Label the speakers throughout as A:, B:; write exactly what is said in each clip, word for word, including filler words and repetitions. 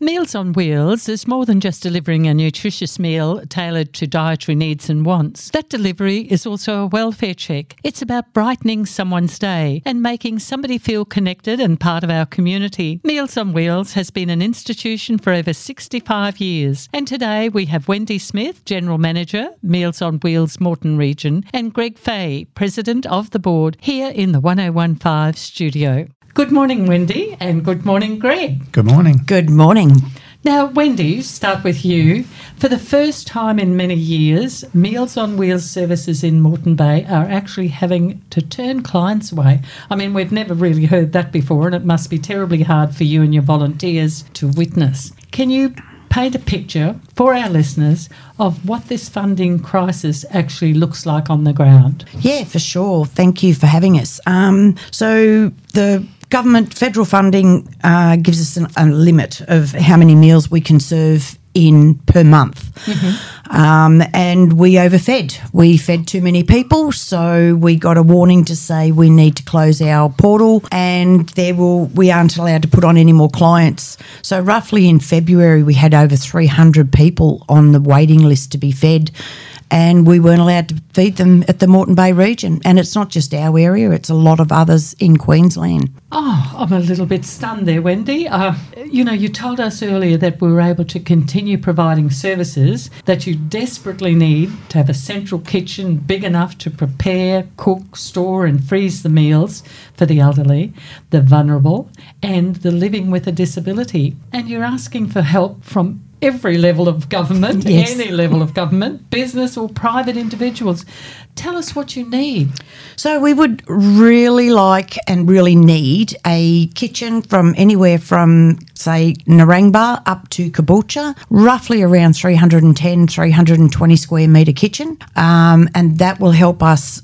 A: Meals on Wheels is more than just delivering a nutritious meal tailored to dietary needs and wants. That delivery is also a welfare check. It's about brightening someone's day and making somebody feel connected and part of our community. Meals on Wheels has been an institution for over sixty-five years, and today we have Wendy Smith, General Manager, Meals on Wheels Moreton Region, and Greg Fay, President of the Board, here in the one oh one point five studio. Good morning, Wendy, and good morning, Greg.
B: Good morning.
C: Good morning.
A: Now, Wendy, start with you. For the first time in many years, Meals on Wheels services in Moreton Bay are actually having to turn clients away. I mean, we've never really heard that before, and it must be terribly hard for you and your volunteers to witness. Can you paint a picture for our listeners of what this funding crisis actually looks like on the ground?
C: Yeah, for sure. Thank you for having us. Um, so the government federal funding uh, gives us an, a limit of how many meals we can serve in per month. Mm-hmm. Um, and we overfed. We fed too many people, so we got a warning to say we need to close our portal and there will we aren't allowed to put on any more clients. So roughly in February we had over three hundred people on the waiting list to be fed, and we weren't allowed to feed them at the Moreton Bay region. And it's not just our area, it's a lot of others in Queensland.
A: Oh, I'm a little bit stunned there, Wendy. Uh, you know, you told us earlier that we were able to continue providing services, that you desperately need to have a central kitchen big enough to prepare, cook, store and freeze the meals for the elderly, the vulnerable and the living with a disability. And you're asking for help from every level of government,
C: yes.
A: any level of government, business or private individuals. Tell us what you need.
C: So we would really like and really need a kitchen from anywhere from, say, Narangba up to Caboolture, roughly around three hundred ten, three hundred twenty square metre kitchen, um, and that will help us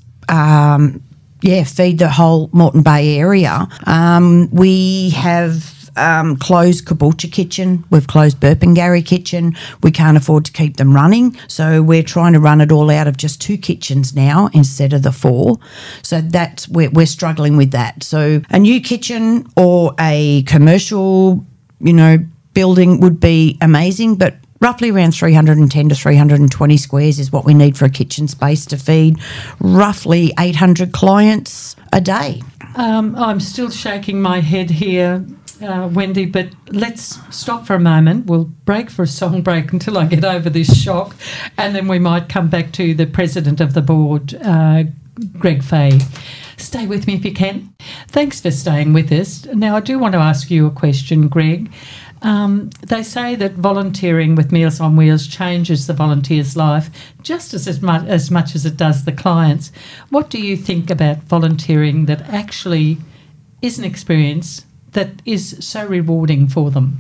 C: um, yeah, feed the whole Moreton Bay area. Um, we have Um, closed Caboolture kitchen, we've closed Burpengary kitchen. We can't afford to keep them running, so we're trying to run it all out of just two kitchens now instead of the four. So that's we're, we're struggling with that. So a new kitchen or a commercial, you know, building would be amazing, but roughly around three hundred ten to three hundred twenty squares is what we need for a kitchen space to feed roughly eight hundred clients a day.
A: Um, I'm still shaking my head here, Uh, Wendy, but let's stop for a moment. We'll break for a song break until I get over this shock, and then we might come back to the President of the Board, uh, Greg Fay. Stay with me if you can. Thanks for staying with us. Now, I do want to ask you a question, Greg. Um, they say that volunteering with Meals on Wheels changes the volunteer's life just as, as, much, as much as it does the client's. What do you think about volunteering that actually is an experience that is so rewarding for them?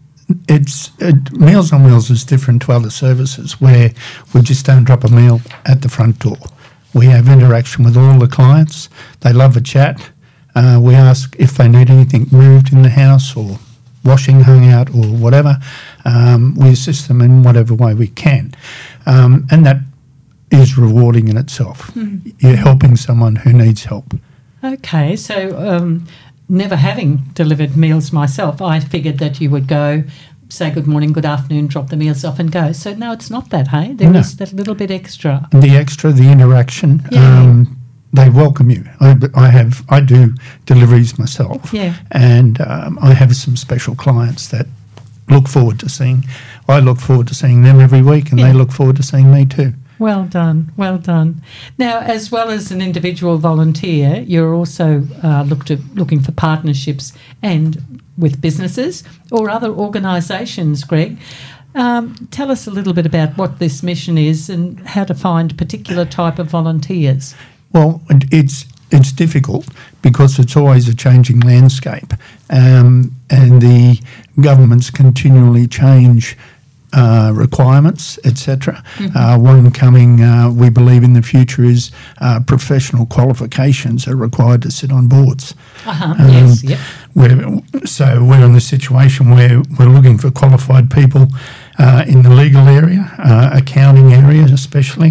B: It's it, Meals on Wheels is different to other services where we just don't drop a meal at the front door. We have interaction with all the clients. They love a chat. Uh, we ask if they need anything moved in the house or washing hung out or whatever. Um, we assist them in whatever way we can. Um, and that is rewarding in itself. Mm. You're helping someone who needs help.
A: Okay, so Um never having delivered meals myself, I figured that you would go, say good morning, good afternoon, drop the meals off and go. So no, it's not that, hey? There
B: no.
A: is that little bit extra.
B: The extra, the interaction,
A: yeah.
B: um, they welcome you. I, I have, I do deliveries myself,
A: yeah.
B: and um, I have some special clients that look forward to seeing, I look forward to seeing them every week, and yeah. they look forward to seeing me too.
A: Well done, well done. Now, as well as an individual volunteer, you're also uh, look to, looking for partnerships and with businesses or other organisations, Greg. Um, tell us a little bit about what this mission is and how to find particular type of volunteers.
B: Well, it's it's difficult because it's always a changing landscape, um, and the governments continually change Uh, requirements, et cetera. Mm-hmm. Uh, one coming, uh, we believe in the future, is uh, professional qualifications are required to sit on boards.
A: Uh-huh. Um, yes, yep.
B: We're, so we're in the situation where we're looking for qualified people uh, in the legal area, uh, accounting area especially,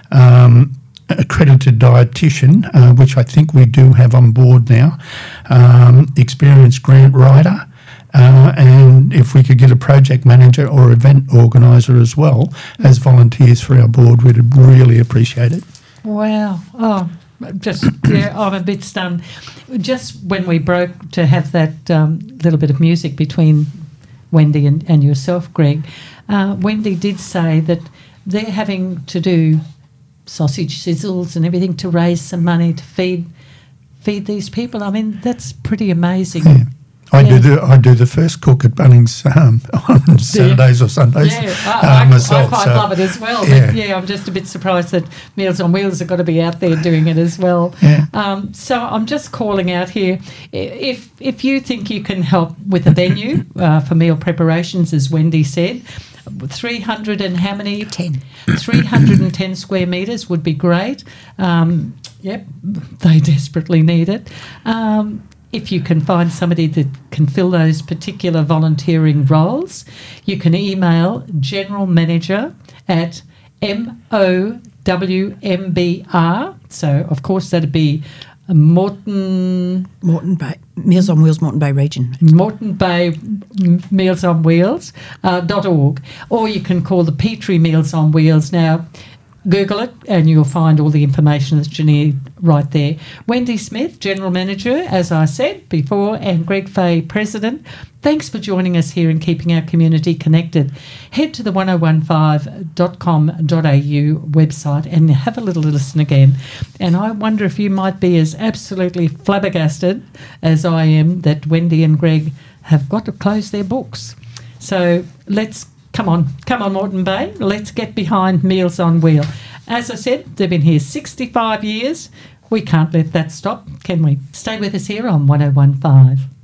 B: um, accredited dietitian, uh, which I think we do have on board now, um, experienced grant writer, Uh, and if we could get a project manager or event organiser as well as volunteers for our board, we'd really appreciate it.
A: Wow. Oh, just, yeah, I'm a bit stunned. Just when we broke to have that um, little bit of music between Wendy and, and yourself, Greg, uh, Wendy did say that they're having to do sausage sizzles and everything to raise some money to feed feed these people. I mean, that's pretty amazing.
B: Yeah. I
A: Yeah.
B: do the I do the first cook at Bunnings um, on Saturdays or Sundays
A: Yeah,
B: uh,
A: I, I,
B: myself.
A: I quite
B: so,
A: love it as well.
B: yeah.
A: But yeah, I'm just a bit surprised that Meals on Wheels have got to be out there doing it as well.
B: Yeah.
A: Um, so I'm just calling out here, I- if if you think you can help with a venue uh, for meal preparations, as Wendy said, three hundred and how many?
C: ten.
A: three hundred ten square metres would be great. Um, yep, they desperately need it. Um, if you can find somebody that can fill those particular volunteering roles, you can email general manager at M O W M B R. So, of course, that'd be Moreton...
C: Moreton Bay, Meals on Wheels, Moreton Bay region.
A: Moreton Bay Meals on Wheels uh, dot org, or you can call the Petrie Meals on Wheels. Now, Google it and you'll find all the information that you need right there. Wendy Smith, General Manager, as I said before, and Greg Fay, President. Thanks for joining us here and keeping our community connected. Head to the ten fifteen dot com dot a u website and have a little listen again. And I wonder if you might be as absolutely flabbergasted as I am that Wendy and Greg have got to close their books. So let's Come on, come on, Moreton Bay. Let's get behind Meals on Wheel. As I said, they've been here sixty-five years. We can't let that stop, can we? Stay with us here on ten fifteen.